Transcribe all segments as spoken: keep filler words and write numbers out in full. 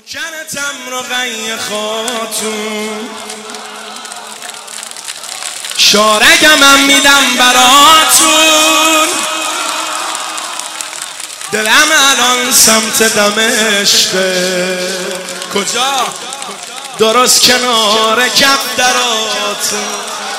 نوکرتم رقیه خاتون، شارگمم میدم براتون. دلم الان سمت دمشقه. کجا؟ درست کنار کف دراتون.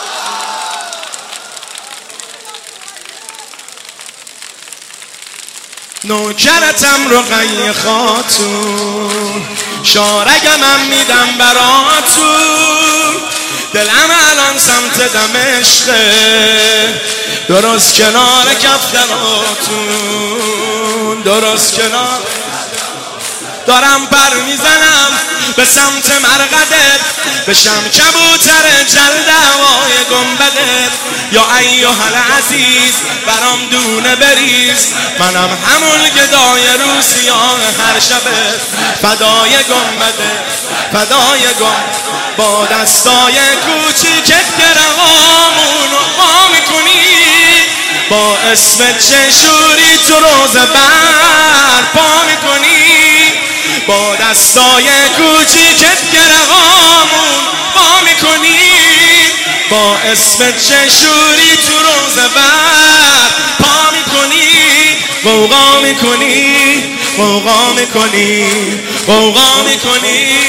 نوکرتم رقیه خاتون، شارگمم میدم براتون. دلم الان سمت دمشقه، درست کنار کف دراتون. درست کنار دارم پر میزنم به سمت مرقدت، بشم کبوتر جلد هوای گنبدت. یا ایها العزیز برام دونه بریز، منم همون گدای روسیاه هر شبت. فدای گنبدت، فدای گنبدت، با دستای کوچیکت گرهامون رو ما میکنی. با اسم چشوری تو روز بر پا میکنی. با دستای کوچیکت گرهامون پا میکنی. با اسم چشوری تو روز بر پا میکنی. غوغا میکنی، غوغا میکنی، غوغا میکنی.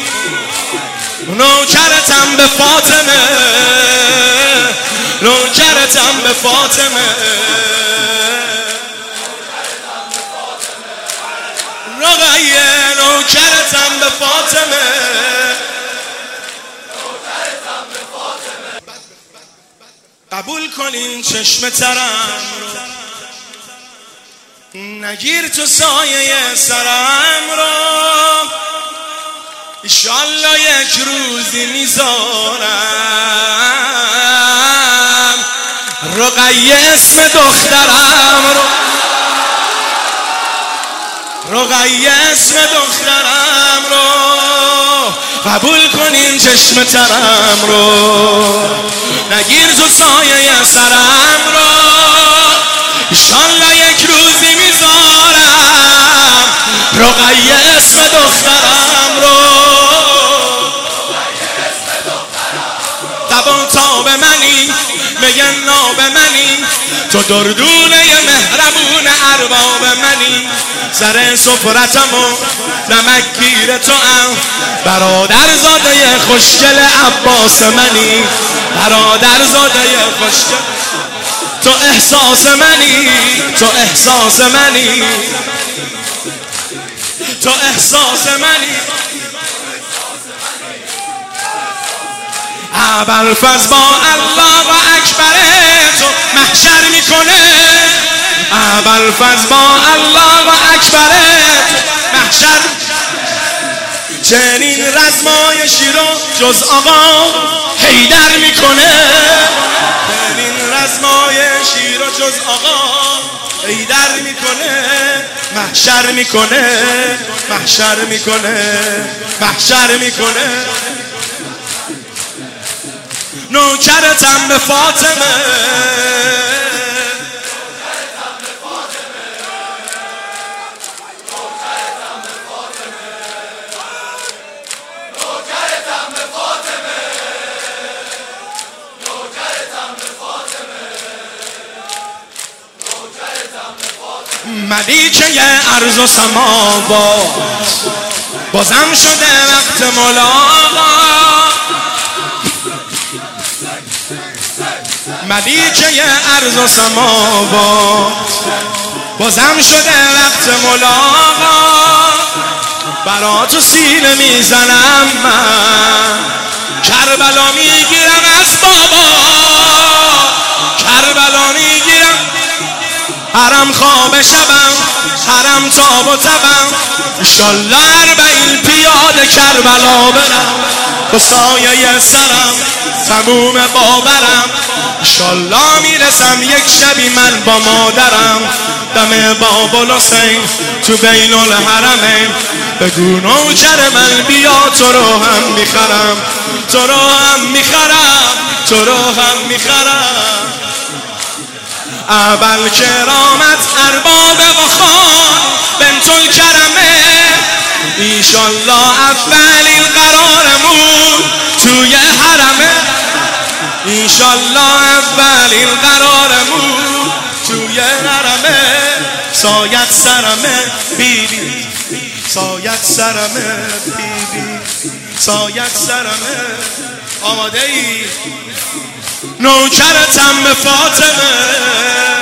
نوکرتم به فاطمه، نوکرتم به فاطمه. رقیه نوکرتم به فاطمه. قبول کنین چشم ترم رو، نگیر تو سایه سرم رو. ایشالله یک روزی میذارم رقیه اسم دخترم رو. رقیه اسم دخترم رو. قبول کنین چشم ترم رو، نگیر تو سایه سرم رو. ایشالله یک روزی میذارم رقیه اسم دخترم رو. تبان تا به منی، میگن ناب منی، تو دردونه مهربون ارباب منی. سر سفرتمو نمک گیر تو ام، برادر زاده خوشگل عباس منی. برادر زاده خوشگل، تو احساس منی، تو احساس منی، تو احساس منی. ابوالفضل با الله و اکبره تو محشر میکنه. ابوالفضل با الله و اکبره تو محشر. چنین رزمایشی رو جز آقا حیدر میکنه. چنین رزمایشی رو جز آقا حیدر میکنه. محشر میکنه، محشر میکنه، محشر میکنه. نوکرتم به فاطمه، ملیکه ارض و سماوات، بازم شده وقت ملاقات. ملیکه ارض و سماوات، بازم شده وقت ملاقات. برا تو سینه میزنم من، کربلا میگیرم از بابا. کربلا میگیرم، حرم خواب شبم، حرم تاب و تبم. انشالله اربعین پیاده کربلا برم، تو سایه سرم تموم باورم. انشالله میرسم یک شبی من با مادرم، دم باب الحسین تو بین الحرمین. بگو نوکر من بیا تو رو هم میخرم، تو رو هم میخرم، تو رو هم میخرم. اول کرامت ارباب وخان بنت الکرمه، ایشان انشالله اولین قرارمون توی حرمه، انشالله اولین قرارمون توی حرمه، سایت سرمه بیبی، سایت سرمه بیبی، سایت سرمه. آماده ای؟ نوکرتم به فاطمه.